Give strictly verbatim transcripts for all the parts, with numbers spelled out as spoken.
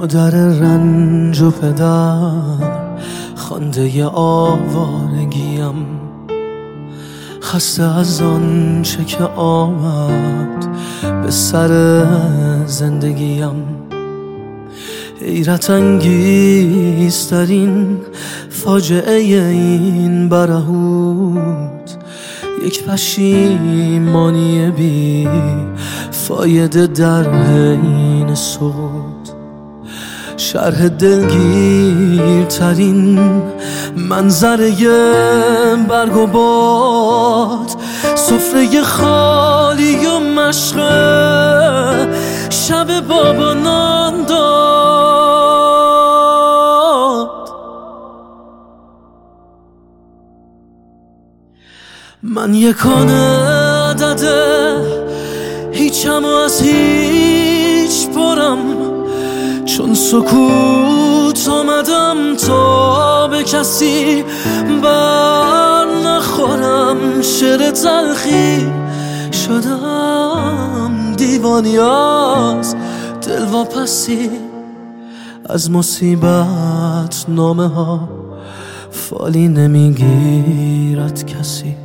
مادر رنج و پدر خوانده آوارگیم، خسته از آن چه که آمد به سر زندگیم. حیرت انگیزترین فاجعه این برهوت یک پشیمانی بی فایده در حین سقوط. شرح دلگیرترین منظره برگ و باد، سفره خالی و مشقه شب بابا نان داد. من یکانه عدده هیچم از هیچ پرم، چون سکوت آمدم تا به کسی بر نخورم. شعر تلخی شدم، دیوانی از دلواپسی، از مصیبت نامه ها فالی نمیگیرد کسی.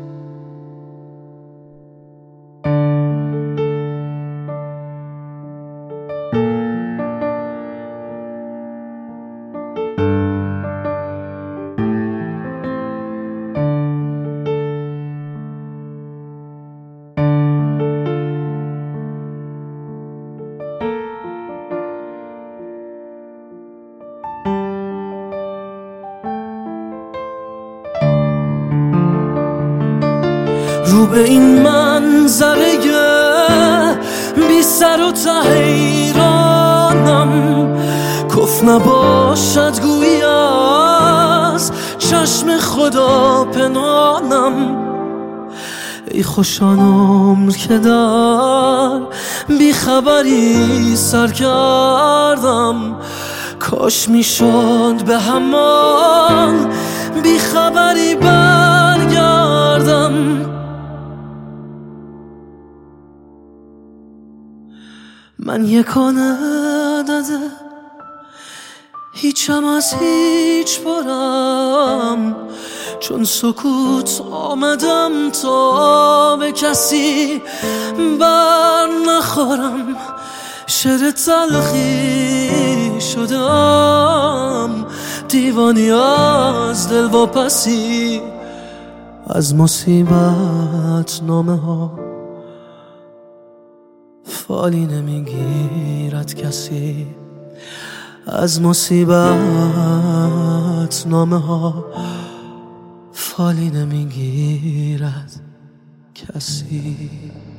رو به این منظره بی سر و ته حیرانم، کف نباشد گویی از چشم خدا پنهانم. ای خوش آن عمر که در بیخبری سر کردم، کاش میشد به همان بیخبری برگردم. من یکانه عدده هیچم از هیچ پرم، چون سکوت آمدم تا به کسی بر نخورم. شعر تلخی شدم، دیوانی از دلواپسی، از مصیبت نامه ها فالی نمیگیرد کسی. از مصیبت نامه ها فالی نمیگیرد کسی.